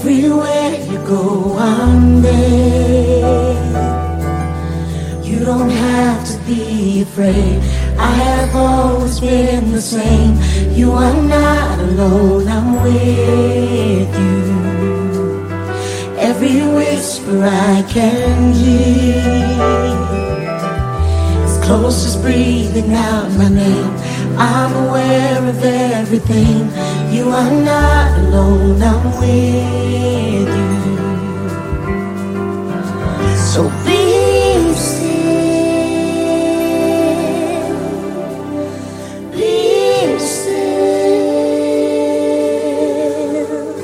Everywhere you go, I'm there. You don't have to be afraid. I have always been the same. You are not alone, I'm with you. Every whisper I can hear, as close as breathing out my name. I'm aware of everything. You are not alone, I'm with you. So be still, be still.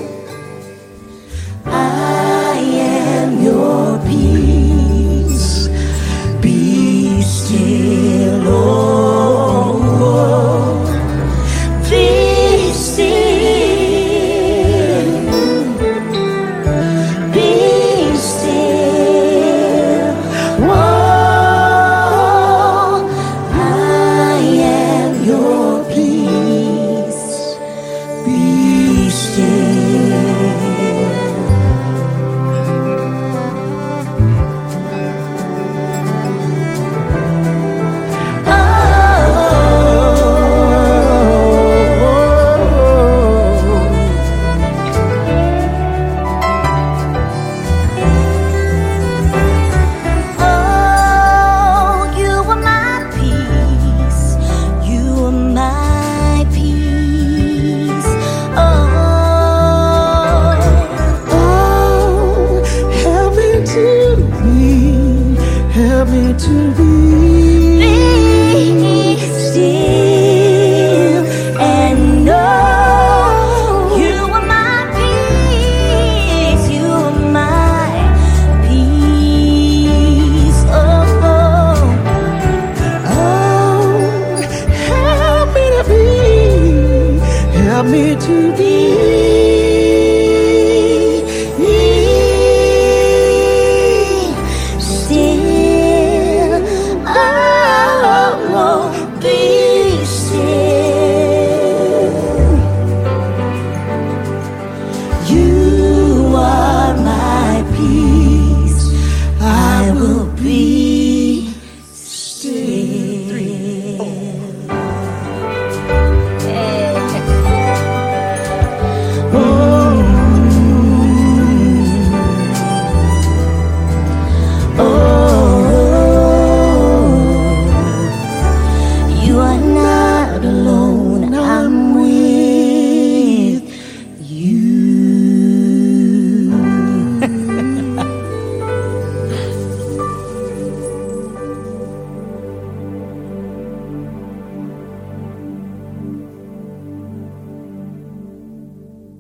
I am your peace. Be still, oh. Help me to be still and know you are my peace. You are my peace. Oh, help me to be. Help me to be.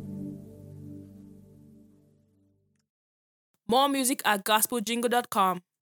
More music at gospeljingle.com.